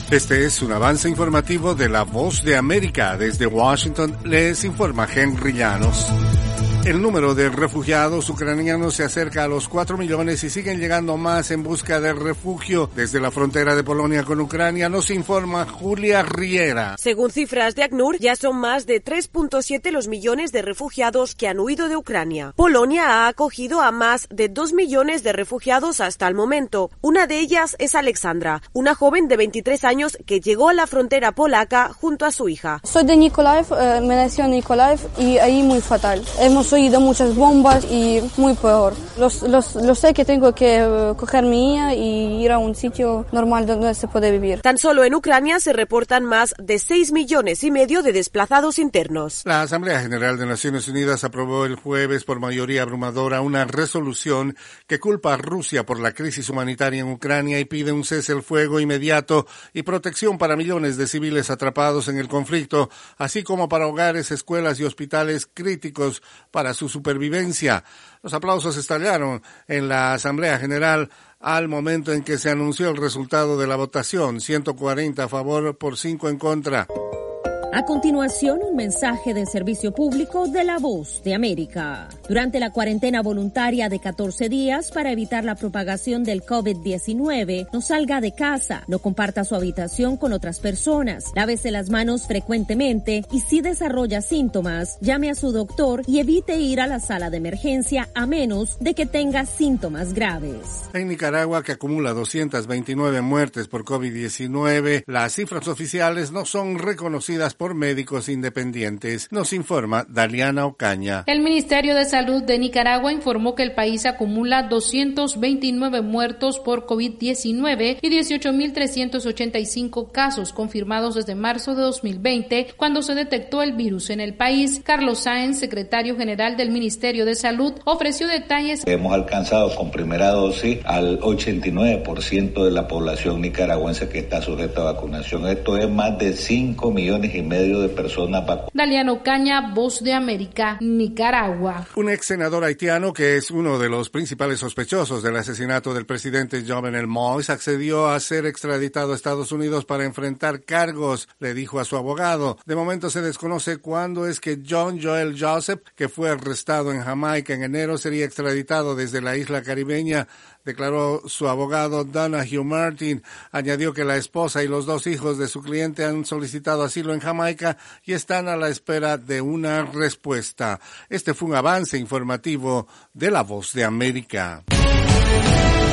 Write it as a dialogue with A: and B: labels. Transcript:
A: Este es un avance informativo de La Voz de América. Desde Washington les informa Henry Llanos. El número de refugiados ucranianos se acerca a los 4 millones y siguen llegando más en busca de refugio desde la frontera de Polonia con Ucrania, nos informa Julia Riera.
B: Según cifras de ACNUR, ya son más de 3.7 los millones de refugiados que han huido de Ucrania. Polonia ha acogido a más de 2 millones de refugiados hasta el momento. Una de ellas es Alexandra, una joven de 23 años que llegó a la frontera polaca junto a su hija.
C: Soy de Nikolaev, me nació en Nikolaev y ahí muy fatal. Hemos oído muchas bombas y muy peor. Lo sé que tengo que coger mi hija y ir a un sitio normal donde se puede vivir.
B: Tan solo en Ucrania se reportan más de 6,5 millones de desplazados internos.
A: La Asamblea General de Naciones Unidas aprobó el jueves por mayoría abrumadora una resolución que culpa a Rusia por la crisis humanitaria en Ucrania y pide un cese el fuego inmediato y protección para millones de civiles atrapados en el conflicto, así como para hogares, escuelas y hospitales críticos para su supervivencia. Los aplausos estallaron en la Asamblea General al momento en que se anunció el resultado de la votación, 140 a favor por 5 en contra.
D: A continuación, un mensaje del servicio público de La Voz de América. Durante la cuarentena voluntaria de 14 días para evitar la propagación del COVID-19, no salga de casa, no comparta su habitación con otras personas, lávese las manos frecuentemente y si desarrolla síntomas, llame a su doctor y evite ir a la sala de emergencia a menos de que tenga síntomas graves.
A: En Nicaragua, que acumula 229 muertes por COVID-19, las cifras oficiales no son reconocidas por médicos independientes, nos informa Daliana Ocaña.
E: El Ministerio de Salud de Nicaragua informó que el país acumula 229 muertos por COVID-19 y 18.385 casos confirmados desde marzo de 2020, cuando se detectó el virus en el país. Carlos Sáenz, secretario general del Ministerio de Salud, ofreció detalles.
F: Hemos alcanzado con primera dosis al 89% de la población nicaragüense que está sujeta a vacunación. Esto es más de 5,5 millones de personas vacunadas.
E: Daliano Caña, Voz de América, Nicaragua.
A: Un ex senador haitiano que es uno de los principales sospechosos del asesinato del presidente Jovenel Moïse accedió a ser extraditado a Estados Unidos para enfrentar cargos, le dijo a su abogado. De momento se desconoce cuándo es que John Joel Joseph, que fue arrestado en Jamaica en enero, sería extraditado desde la isla caribeña, declaró su abogado Donahue Martin. Añadió que la esposa y los 2 hijos de su cliente han solicitado asilo en Jamaica y están a la espera de una respuesta. Este fue un avance informativo de La Voz de América.